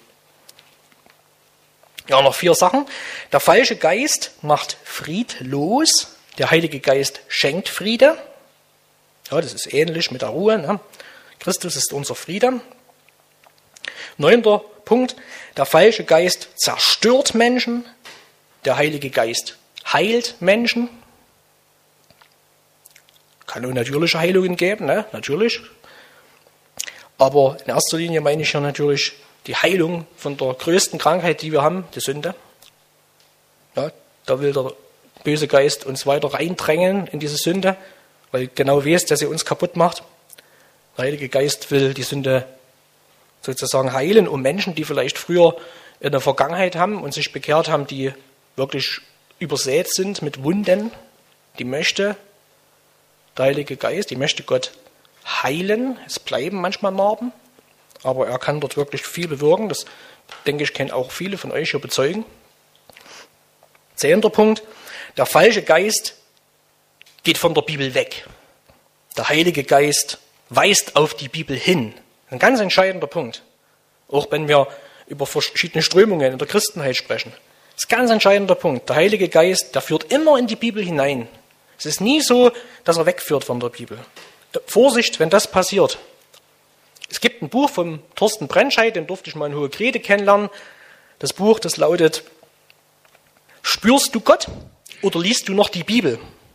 Ja, noch 4 Sachen. Der falsche Geist macht friedlos, der Heilige Geist schenkt Friede. Ja, das ist ähnlich mit der Ruhe. Ne? Christus ist unser Friede. 9. Punkt. Der falsche Geist zerstört Menschen. Der Heilige Geist heilt Menschen. Kann auch natürliche Heilungen geben, ne? Natürlich. Aber in erster Linie meine ich ja natürlich die Heilung von der größten Krankheit, die wir haben, die Sünde. Ja, da will der böse Geist uns weiter reindrängen in diese Sünde, weil genau weiß, dass sie uns kaputt macht. Der Heilige Geist will die Sünde sozusagen heilen, um Menschen, die vielleicht früher in der Vergangenheit haben und sich bekehrt haben, die wirklich übersät sind mit Wunden, die möchte der Heilige Geist, die möchte Gott heilen. Es bleiben manchmal Narben, aber er kann dort wirklich viel bewirken. Das, denke ich, können auch viele von euch hier bezeugen. 10. Punkt, der falsche Geist geht von der Bibel weg. Der Heilige Geist weist auf die Bibel hin. Ein ganz entscheidender Punkt. Auch wenn wir über verschiedene Strömungen in der Christenheit sprechen. Das ist ein ganz entscheidender Punkt. Der Heilige Geist, der führt immer in die Bibel hinein. Es ist nie so, dass er wegführt von der Bibel. Vorsicht, wenn das passiert. Es gibt ein Buch von Thorsten Brentscheid, den durfte ich mal in Hohe Grede kennenlernen. Das Buch, das lautet: Spürst du Gott oder liest du noch die Bibel?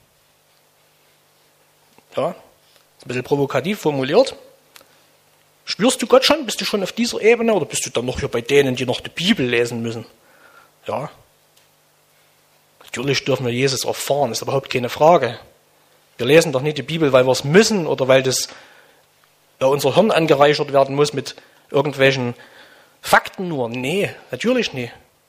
Ja, ist ein bisschen provokativ formuliert. Spürst du Gott schon? Bist du schon auf dieser Ebene oder bist du dann noch hier bei denen, die noch die Bibel lesen müssen? Ja, natürlich dürfen wir Jesus erfahren, ist überhaupt keine Frage. Wir lesen doch nicht die Bibel, weil wir es müssen oder weil das unser Hirn angereichert werden muss mit irgendwelchen Fakten nur. Nee, natürlich nicht.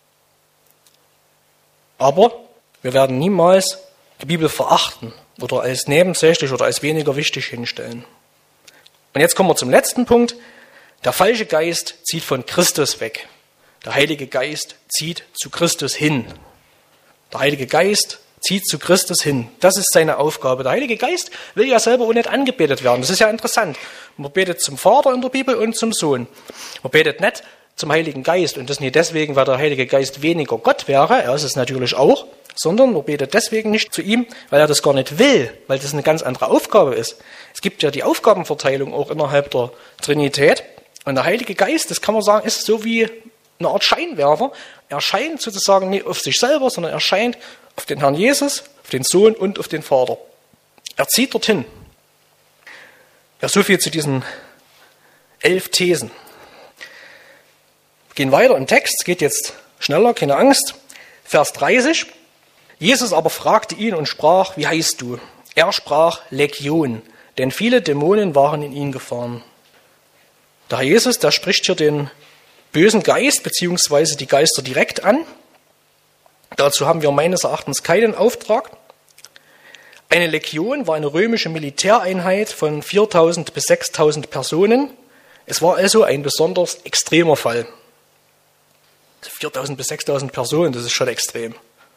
Aber wir werden niemals die Bibel verachten oder als nebensächlich oder als weniger wichtig hinstellen. Und jetzt kommen wir zum letzten Punkt. Der falsche Geist zieht von Christus weg. Der Heilige Geist zieht zu Christus hin. Der Heilige Geist zieht zu Christus hin. Das ist seine Aufgabe. Der Heilige Geist will ja selber auch nicht angebetet werden. Das ist ja interessant. Man betet zum Vater in der Bibel und zum Sohn. Man betet nicht zum Heiligen Geist. Und das nicht deswegen, weil der Heilige Geist weniger Gott wäre. Er ist es natürlich auch. Sondern man betet deswegen nicht zu ihm, weil er das gar nicht will. Weil das eine ganz andere Aufgabe ist. Es gibt ja die Aufgabenverteilung auch innerhalb der Trinität. Und der Heilige Geist, das kann man sagen, ist so wie eine Art Scheinwerfer. Er scheint sozusagen nicht auf sich selber, sondern er scheint auf den Herrn Jesus, auf den Sohn und auf den Vater. Er zieht dorthin. Ja, so viel zu diesen 11 Thesen. Wir gehen weiter im Text, es geht jetzt schneller, keine Angst. Vers 30. Jesus aber fragte ihn und sprach: Wie heißt du? Er sprach: Legion, denn viele Dämonen waren in ihn gefahren. Der Herr Jesus, der spricht hier den bösen Geist bzw. die Geister direkt an. Dazu haben wir meines Erachtens keinen Auftrag. Eine Legion war eine römische Militäreinheit von 4.000 bis 6.000 Personen. Es war also ein besonders extremer Fall. 4.000 bis 6.000 Personen, das ist schon extrem.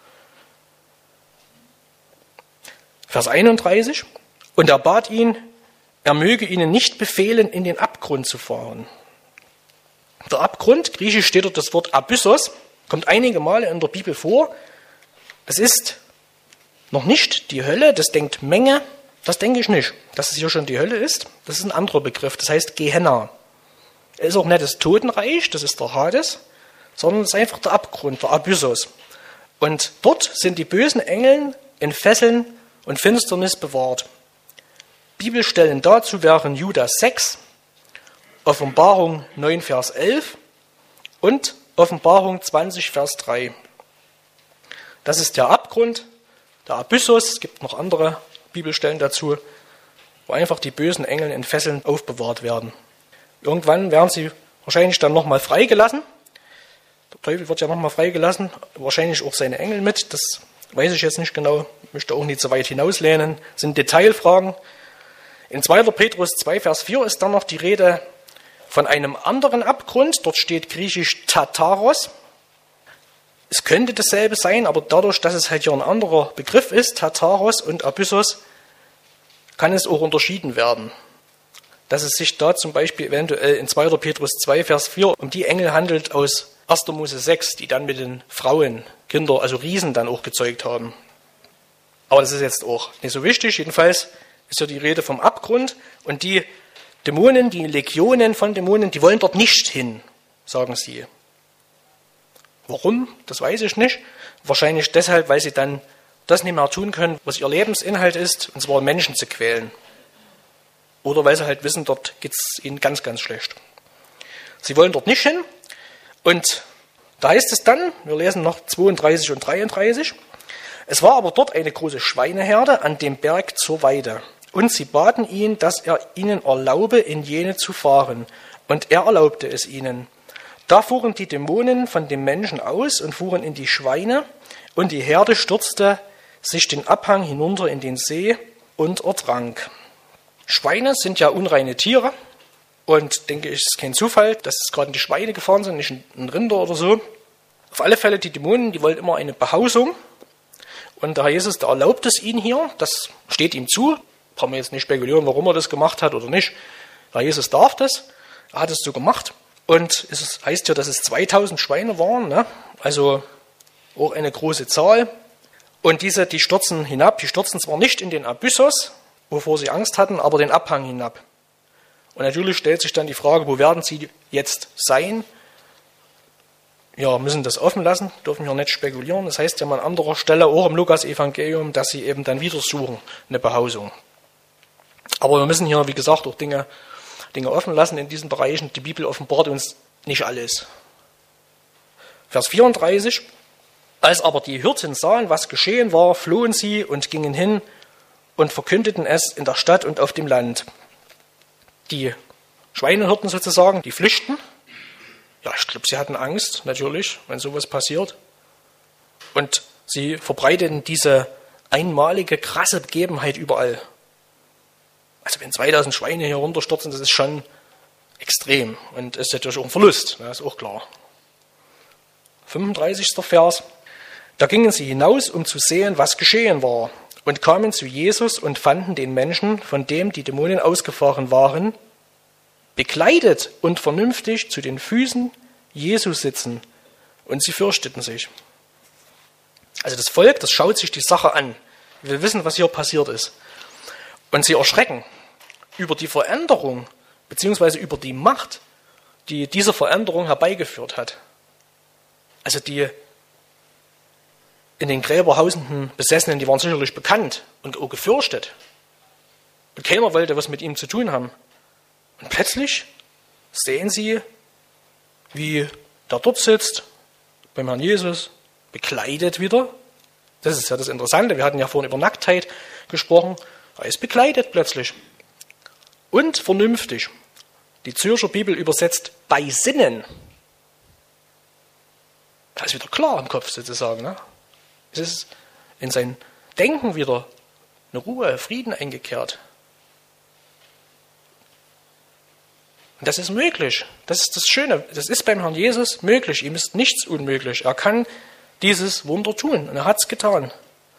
Vers 31. Und er bat ihn, er möge ihnen nicht befehlen, in den Abgrund zu fahren. Der Abgrund, griechisch steht dort das Wort Abyssos, kommt einige Male in der Bibel vor. Es ist noch nicht die Hölle, das denkt Menge, das denke ich nicht, dass es hier schon die Hölle ist. Das ist ein anderer Begriff, das heißt Gehenna. Es ist auch nicht das Totenreich, das ist der Hades, sondern es ist einfach der Abgrund, der Abyssos. Und dort sind die bösen Engel in Fesseln und Finsternis bewahrt. Bibelstellen dazu wären Juda 6, Offenbarung 9, Vers 11 und Offenbarung 20, Vers 3. Das ist der Abgrund, der Abyssos. Es gibt noch andere Bibelstellen dazu, wo einfach die bösen Engel in Fesseln aufbewahrt werden. Irgendwann werden sie wahrscheinlich dann nochmal freigelassen. Der Teufel wird ja nochmal freigelassen, wahrscheinlich auch seine Engel mit. Das weiß ich jetzt nicht genau, möchte auch nicht so weit hinauslehnen. Das sind Detailfragen. In 2. Petrus 2, Vers 4 ist dann noch die Rede von einem anderen Abgrund. Dort steht griechisch Tartaros. Es könnte dasselbe sein, aber dadurch, dass es halt hier ein anderer Begriff ist, Tartaros und Abyssos, kann es auch unterschieden werden. Dass es sich da zum Beispiel eventuell in 2. Petrus 2, Vers 4 um die Engel handelt aus 1. Mose 6, die dann mit den Frauen Kinder, also Riesen, dann auch gezeugt haben. Aber das ist jetzt auch nicht so wichtig. Jedenfalls ist ja die Rede vom Abgrund. Und die Dämonen, die Legionen von Dämonen, die wollen dort nicht hin, sagen sie. Warum? Das weiß ich nicht. Wahrscheinlich deshalb, weil sie dann das nicht mehr tun können, was ihr Lebensinhalt ist, und zwar Menschen zu quälen. Oder weil sie halt wissen, dort geht es ihnen ganz, ganz schlecht. Sie wollen dort nicht hin. Und da heißt es dann, wir lesen noch 32 und 33, es war aber dort eine große Schweineherde an dem Berg zur Weide. Und sie baten ihn, dass er ihnen erlaube, in jene zu fahren. Und er erlaubte es ihnen. Da fuhren die Dämonen von dem Menschen aus und fuhren in die Schweine. Und die Herde stürzte sich den Abhang hinunter in den See und ertrank. Schweine sind ja unreine Tiere. Und denke ich, es ist kein Zufall, dass es gerade in die Schweine gefahren sind, nicht in Rinder oder so. Auf alle Fälle, die Dämonen, die wollen immer eine Behausung. Und der Herr Jesus, der erlaubt es ihnen hier. Das steht ihm zu. Brauchen wir jetzt nicht spekulieren, warum er das gemacht hat oder nicht. Der Herr Jesus darf das. Er hat es so gemacht. Und es heißt ja, dass es 2000 Schweine waren. Ne? Also auch eine große Zahl. Und die stürzen hinab. Die stürzen zwar nicht in den Abyssos, wovor sie Angst hatten, aber den Abhang hinab. Und natürlich stellt sich dann die Frage, wo werden sie jetzt sein? Ja, müssen das offen lassen, dürfen wir nicht spekulieren. Das heißt ja mal an anderer Stelle, auch im Lukas-Evangelium, dass sie eben dann wieder suchen, eine Behausung. Aber wir müssen hier, wie gesagt, auch Dinge offen lassen in diesen Bereichen. Die Bibel offenbart uns nicht alles. Vers 34. Als aber die Hirten sahen, was geschehen war, flohen sie und gingen hin und verkündeten es in der Stadt und auf dem Land. Die Schweinehirten sozusagen, die flüchten. Ja, ich glaube, sie hatten Angst, natürlich, wenn sowas passiert. Und sie verbreiteten diese einmalige, krasse Begebenheit überall. Also wenn 2000 Schweine hier runterstürzen, das ist schon extrem. Und ist natürlich auch ein Verlust, das ist auch klar. 35. Vers. Da gingen sie hinaus, um zu sehen, was geschehen war. Und kamen zu Jesus und fanden den Menschen, von dem die Dämonen ausgefahren waren, bekleidet und vernünftig zu den Füßen Jesu sitzen. Und sie fürchteten sich. Also das Volk, das schaut sich die Sache an. Wir wissen, was hier passiert ist. Und sie erschrecken über die Veränderung, beziehungsweise über die Macht, die diese Veränderung herbeigeführt hat. Also die in den Gräber hausenden Besessenen, die waren sicherlich bekannt und auch gefürchtet. Und keiner wollte was mit ihm zu tun haben. Und plötzlich sehen sie, wie der dort sitzt, beim Herrn Jesus, bekleidet wieder. Das ist ja das Interessante. Wir hatten ja vorhin über Nacktheit gesprochen. Er ist bekleidet plötzlich. Und vernünftig. Die Zürcher Bibel übersetzt bei Sinnen. Da ist wieder klar im Kopf sozusagen. Ne? Es ist in sein Denken wieder eine Ruhe, Frieden eingekehrt. Und das ist möglich. Das ist das Schöne. Das ist beim Herrn Jesus möglich. Ihm ist nichts unmöglich. Er kann dieses Wunder tun. Und er hat es getan.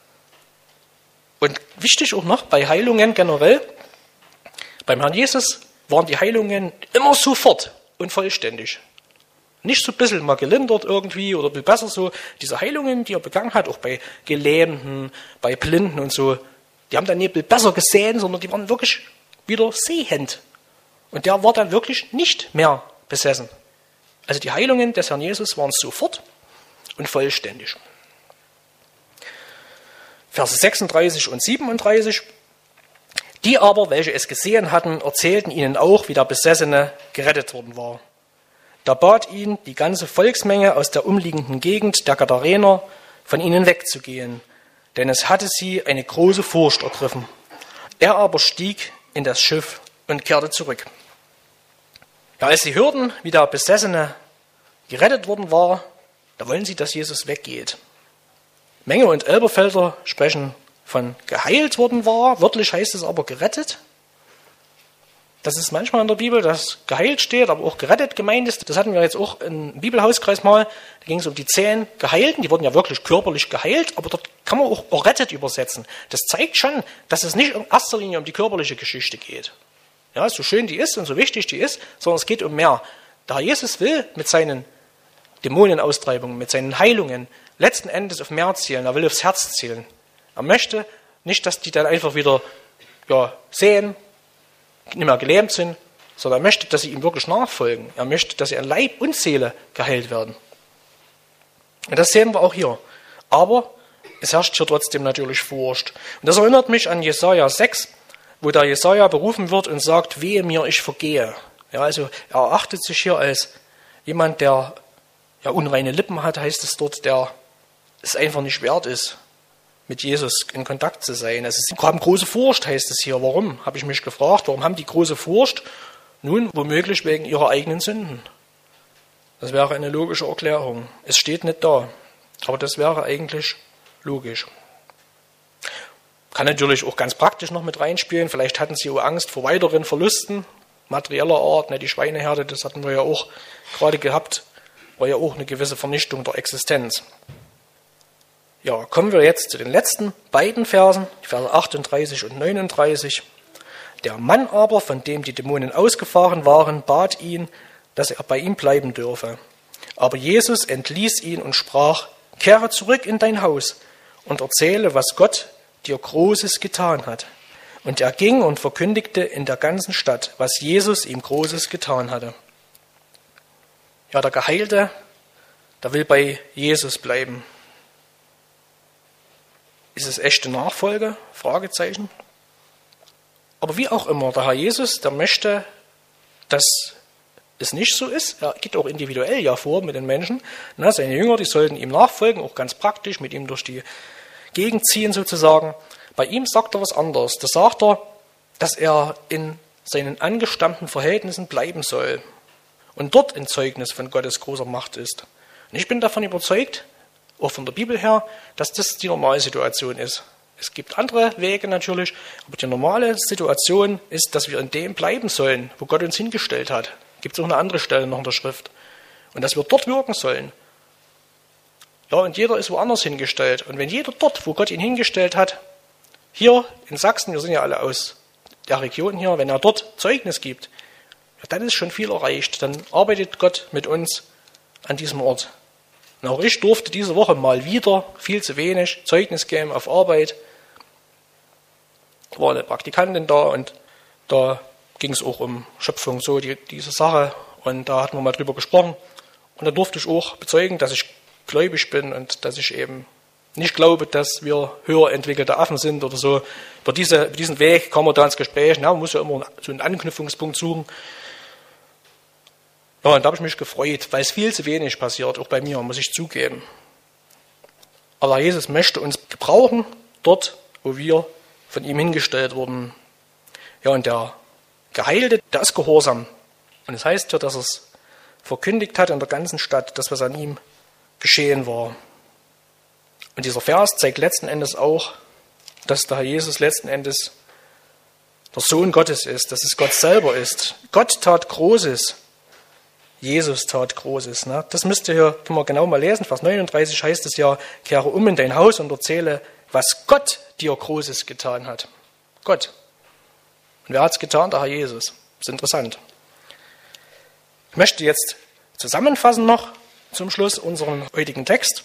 Und wichtig auch noch bei Heilungen generell. Beim Herrn Jesus waren die Heilungen immer sofort und vollständig. Nicht so ein bisschen mal gelindert irgendwie oder besser so. Diese Heilungen, die er begangen hat, auch bei Gelähmten, bei Blinden und so, die haben dann nicht besser gesehen, sondern die waren wirklich wieder sehend. Und der war dann wirklich nicht mehr besessen. Also die Heilungen des Herrn Jesus waren sofort und vollständig. Verse 36 und 37. Die aber, welche es gesehen hatten, erzählten ihnen auch, wie der Besessene gerettet worden war. Da bat ihn die ganze Volksmenge aus der umliegenden Gegend der Gadarener, von ihnen wegzugehen, denn es hatte sie eine große Furcht ergriffen. Er aber stieg in das Schiff und kehrte zurück. Ja, als sie hörten, wie der Besessene gerettet worden war, da wollen sie, dass Jesus weggeht. Menge und Elberfelder sprechen von geheilt worden war, wörtlich heißt es aber gerettet. Das ist manchmal in der Bibel, dass geheilt steht, aber auch gerettet gemeint ist. Das hatten wir jetzt auch im Bibelhauskreis mal. Da ging es um die 10 Geheilten, die wurden ja wirklich körperlich geheilt, aber dort kann man auch errettet übersetzen. Das zeigt schon, dass es nicht in erster Linie um die körperliche Geschichte geht. Ja, so schön die ist und so wichtig die ist, sondern es geht um mehr. Der Herr Jesus will mit seinen Dämonenaustreibungen, mit seinen Heilungen letzten Endes auf mehr zielen. Er will aufs Herz zielen. Er möchte nicht, dass die dann einfach wieder sehen, nicht mehr gelähmt sind, sondern er möchte, dass sie ihm wirklich nachfolgen. Er möchte, dass sie an Leib und Seele geheilt werden. Und das sehen wir auch hier. Aber es herrscht hier trotzdem natürlich Furcht. Und das erinnert mich an Jesaja 6, wo der Jesaja berufen wird und sagt, wehe mir, ich vergehe. Ja, also er erachtet sich hier als jemand, der ja unreine Lippen hat, heißt es dort, der es einfach nicht wert ist, mit Jesus in Kontakt zu sein. Also sie haben große Furcht, heißt es hier. Warum? Habe ich mich gefragt. Warum haben die große Furcht? Nun, womöglich wegen ihrer eigenen Sünden. Das wäre eine logische Erklärung. Es steht nicht da, aber das wäre eigentlich logisch. Kann natürlich auch ganz praktisch noch mit reinspielen. Vielleicht hatten sie auch Angst vor weiteren Verlusten materieller Art. Die Schweineherde, das hatten wir ja auch gerade gehabt, war ja auch eine gewisse Vernichtung der Existenz. Ja, kommen wir jetzt zu den letzten beiden Versen, die Verse 38 und 39. Der Mann aber, von dem die Dämonen ausgefahren waren, bat ihn, dass er bei ihm bleiben dürfe. Aber Jesus entließ ihn und sprach, kehre zurück in dein Haus und erzähle, was Gott dir Großes getan hat. Und er ging und verkündigte in der ganzen Stadt, was Jesus ihm Großes getan hatte. Ja, der Geheilte, der will bei Jesus bleiben. Ist es echte Nachfolge? Fragezeichen. Aber wie auch immer, der Herr Jesus, der möchte, dass es nicht so ist. Er geht auch individuell ja vor mit den Menschen. Seine Jünger, die sollten ihm nachfolgen, auch ganz praktisch, mit ihm durch die Gegend ziehen sozusagen. Bei ihm sagt er was anderes. Da sagt er, dass er in seinen angestammten Verhältnissen bleiben soll und dort ein Zeugnis von Gottes großer Macht ist. Und ich bin davon überzeugt, auch von der Bibel her, dass das die Normalsituation ist. Es gibt andere Wege natürlich, aber die normale Situation ist, dass wir in dem bleiben sollen, wo Gott uns hingestellt hat. Gibt es auch eine andere Stelle noch in der Schrift. Und dass wir dort wirken sollen. Ja, und jeder ist woanders hingestellt. Und wenn jeder dort, wo Gott ihn hingestellt hat, hier in Sachsen, wir sind ja alle aus der Region hier, wenn er dort Zeugnis gibt, ja, dann ist schon viel erreicht. Dann arbeitet Gott mit uns an diesem Ort. Und auch ich durfte diese Woche mal wieder, viel zu wenig, Zeugnis geben auf Arbeit. War eine Praktikantin da und da ging es auch um Schöpfung, so diese Sache. Und da hatten wir mal drüber gesprochen. Und da durfte ich auch bezeugen, dass ich gläubig bin und dass ich eben nicht glaube, dass wir höher entwickelte Affen sind oder so. Über diesen Weg kam man da ins Gespräch. Man muss ja immer so einen Anknüpfungspunkt suchen. Ja, und da habe ich mich gefreut, weil es viel zu wenig passiert, auch bei mir, muss ich zugeben. Aber Jesus möchte uns gebrauchen, dort, wo wir von ihm hingestellt wurden. Ja, und der Geheilte, der ist gehorsam. Und es heißt ja, dass er es verkündigt hat in der ganzen Stadt, das, was an ihm geschehen war. Und dieser Vers zeigt letzten Endes auch, dass der Herr Jesus letzten Endes der Sohn Gottes ist, dass es Gott selber ist. Gott tat Großes. Jesus tat Großes. Das können wir genau mal lesen. Vers 39 heißt es ja, kehre um in dein Haus und erzähle, was Gott dir Großes getan hat. Gott. Und wer hat es getan? Der Herr Jesus. Das ist interessant. Ich möchte jetzt zusammenfassen noch zum Schluss unseren heutigen Text.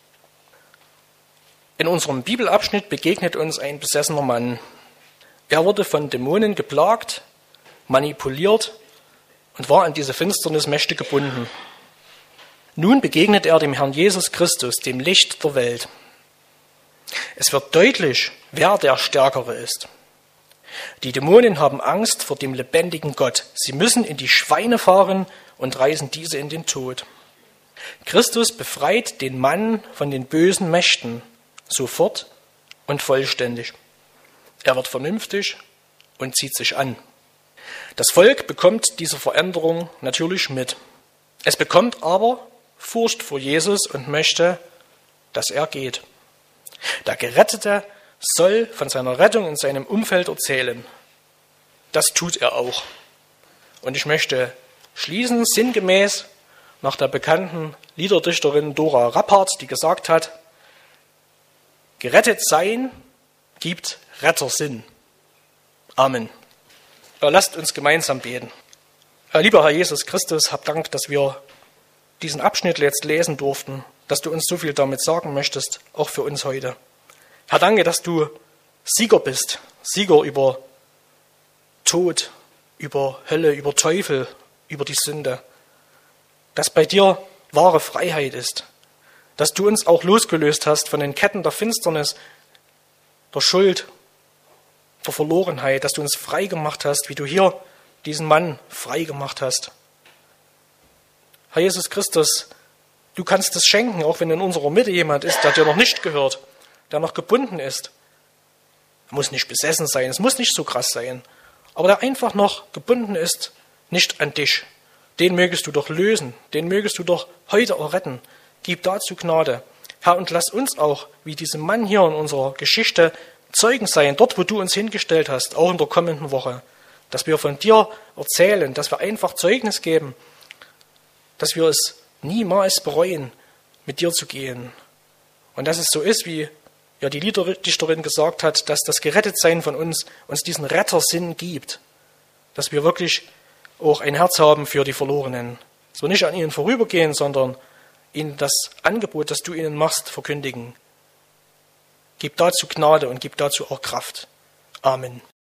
In unserem Bibelabschnitt begegnet uns ein besessener Mann. Er wurde von Dämonen geplagt, manipuliert und war an diese Finsternismächte gebunden. Nun begegnet er dem Herrn Jesus Christus, dem Licht der Welt. Es wird deutlich, wer der Stärkere ist. Die Dämonen haben Angst vor dem lebendigen Gott. Sie müssen in die Schweine fahren und reißen diese in den Tod. Christus befreit den Mann von den bösen Mächten, sofort und vollständig. Er wird vernünftig und zieht sich an. Das Volk bekommt diese Veränderung natürlich mit. Es bekommt aber Furcht vor Jesus und möchte, dass er geht. Der Gerettete soll von seiner Rettung in seinem Umfeld erzählen. Das tut er auch. Und ich möchte schließen, sinngemäß nach der bekannten Liederdichterin Dora Rappert, die gesagt hat, gerettet sein gibt Rettersinn. Amen. Ja, lasst uns gemeinsam beten. Lieber Herr Jesus Christus, hab Dank, dass wir diesen Abschnitt jetzt lesen durften, dass du uns so viel damit sagen möchtest, auch für uns heute. Herr, danke, dass du Sieger bist, Sieger über Tod, über Hölle, über Teufel, über die Sünde. Dass bei dir wahre Freiheit ist, dass du uns auch losgelöst hast von den Ketten der Finsternis, der Schuld, der Verlorenheit, dass du uns frei gemacht hast, wie du hier diesen Mann frei gemacht hast. Herr Jesus Christus, du kannst es schenken, auch wenn in unserer Mitte jemand ist, der dir noch nicht gehört, der noch gebunden ist. Er muss nicht besessen sein, es muss nicht so krass sein, aber der einfach noch gebunden ist, nicht an dich. Den mögest du doch lösen, den mögest du doch heute erretten. Gib dazu Gnade. Herr, und lass uns auch, wie diesem Mann hier in unserer Geschichte, Zeugen sein, dort, wo du uns hingestellt hast, auch in der kommenden Woche. Dass wir von dir erzählen, dass wir einfach Zeugnis geben, dass wir es niemals bereuen, mit dir zu gehen. Und dass es so ist, wie ja die Liederdichterin gesagt hat, dass das Gerettetsein von uns diesen Rettersinn gibt. Dass wir wirklich auch ein Herz haben für die Verlorenen. Dass wir nicht an ihnen vorübergehen, sondern ihnen das Angebot, das du ihnen machst, verkündigen. Gib dazu Gnade und gib dazu auch Kraft. Amen.